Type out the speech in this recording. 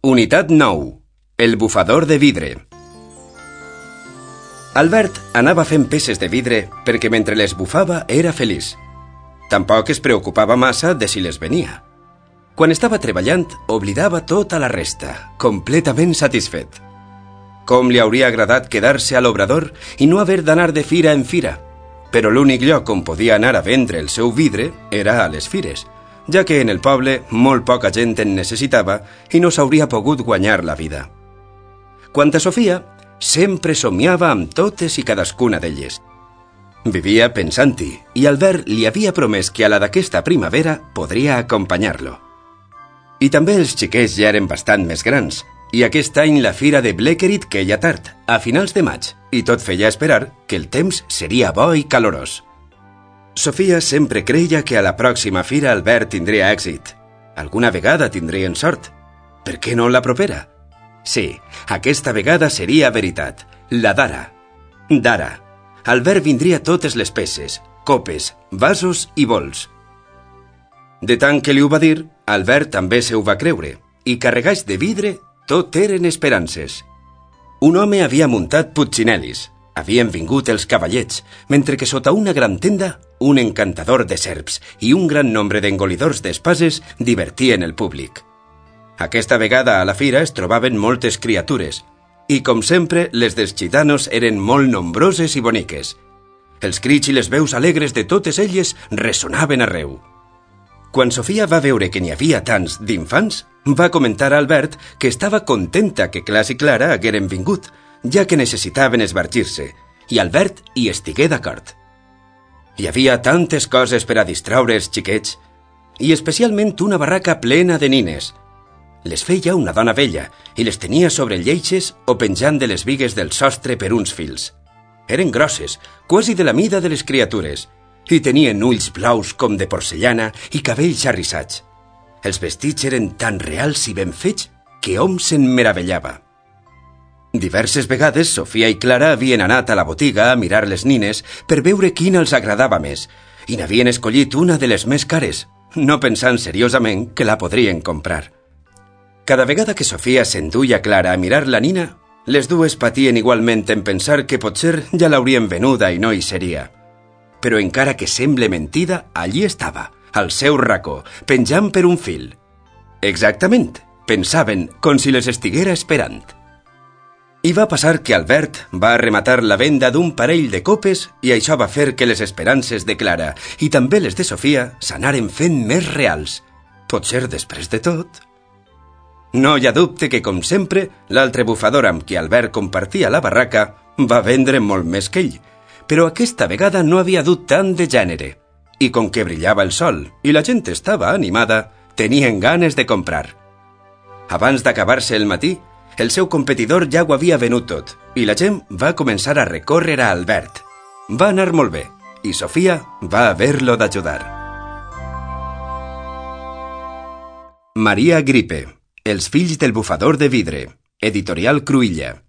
Unitat 9. El bufador de vidre. Albert anava fent peces de vidre perquè mentre les bufava era feliç. Tampoc es preocupava massa de si les venia. Quan estava treballant, oblidava tota la resta, completament satisfet. Com li hauria agradat quedar-se a l'obrador i no haver d'anar de fira en fira, però l'únic lloc on podia anar a vendre el seu vidre era a les fires, ja que en el poble molt poca gent en necessitava i no s'hauria pogut guanyar la vida. Quant a Sofia, sempre somiava amb totes i cadascuna d'elles. Vivia pensant-hi, i Albert li havia promès que a la d'aquesta primavera podria acompanyar-lo. I també els xiquets ja eren bastant més grans, i aquest any la fira de Blequerit queia tard, a finals de maig, i tot feia esperar que el temps seria bo i calorós. Sofia sempre creia que a la pròxima fira Albert tindria èxit. Alguna vegada tindrien sort. Per què no la propera? Sí, aquesta vegada seria veritat. La d'ara. D'ara. Albert vindria totes les peces, copes, vasos i bols. De tant que li ho va dir, Albert també se ho va creure, i carregats de vidre, tot eren esperances. Un home havia muntat putxinelis. Havien vingut els cavallets, mentre que sota una gran tenda, un encantador de serps i un gran nombre d'engolidors d'espases divertien el públic. Aquesta vegada a la fira es trobaven moltes criatures, i com sempre les dels gitanos eren molt nombroses i boniques. Els crits i les veus alegres de totes elles ressonaven arreu. Quan Sofia va veure que n'hi havia tants d'infants, va comentar a Albert que estava contenta que Clas i Clara hagueren vingut, ja que necessitaven esbargir-se, i Albert hi estigué d'acord. Hi havia tantes coses per a distraure els xiquets, i especialment una barraca plena de nines. Les feia una dona vella, i les tenia sobre lleixes o penjant de les bigues del sostre per uns fils. Eren grosses, quasi de la mida de les criatures, i tenien ulls blaus com de porcellana i cabells arrissats. Els vestits eren tan reals i ben fets que hom se'n meravellava. Diverses vegades Sofia i Clara havien anat a la botiga a mirar les nines per veure quina els agradava més, i n'havien escollit una de les més cares, no pensant seriosament que la podrien comprar. Cada vegada que Sofia s'enduia Clara a mirar la nina, les dues patien igualment en pensar que potser ja l'haurien venuda i no hi seria. Però encara que semble mentida, allí estava, al seu racó, penjant per un fil. Exactament, pensaven com si les estiguera esperant. I va passar que Albert va rematar la venda d'un parell de copes i això va fer que les esperances de Clara i també les de Sofia s'anaren fent més reals. Potser després de tot. No hi ha dubte que, com sempre, l'altre bufador amb qui Albert compartia la barraca va vendre molt més que ell, però aquesta vegada no havia dut tant de gènere. I com que brillava el sol i la gent estava animada, tenien ganes de comprar. Abans d'acabar-se el matí, el seu competidor ja ho havia venut tot, i la gent va començar a recórrer a Albert. Va anar molt bé, i Sofia va haver-lo d'ajudar. Maria Gripe, Els fills del bufador de vidre, editorial Cruïlla.